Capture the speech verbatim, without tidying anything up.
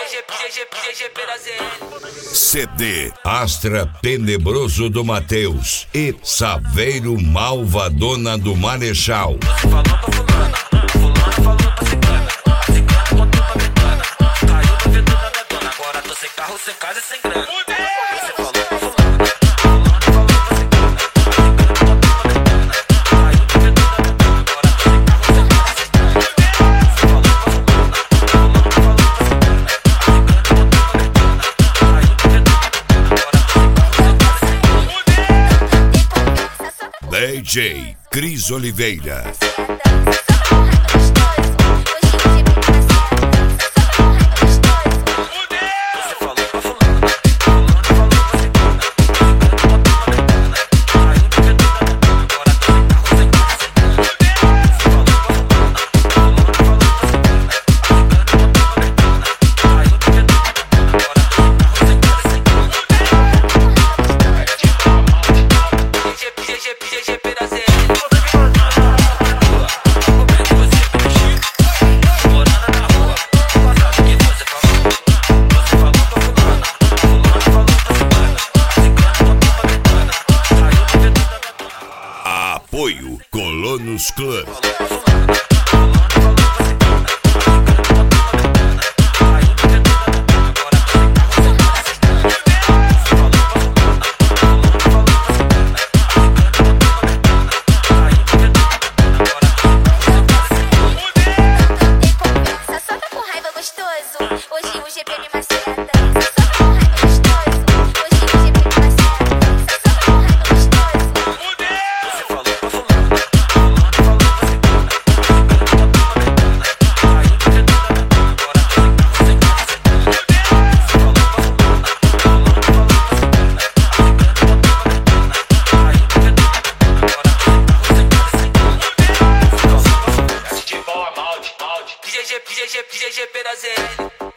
C D Astra Tenebroso do Mateus e Saveiro Malvadona do Marechal. Sem casa e sem grana. D J Cris Oliveira. Apoio Colonos Club. Hoje o G P me maceta. G G P da Z L.